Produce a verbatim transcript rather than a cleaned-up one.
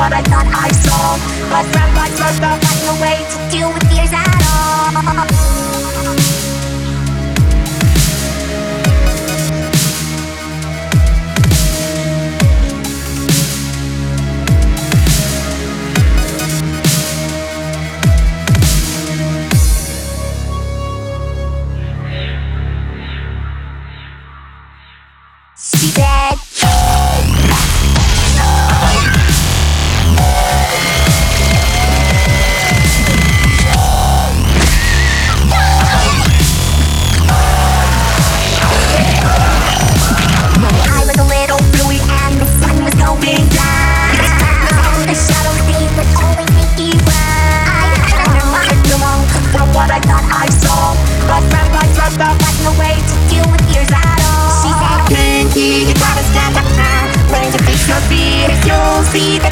what I thought I saw. But rabbits were the got no way to deal with fears at all. She said, I was a little bluey and the sun was going blind. The shadow scene would always make you run. I never wanted to know for what I thought I saw. But rabbits were the got no way to deal with fears at all. She said, Pinky, you gotta stand up now. Learn to face your fears, you'll see that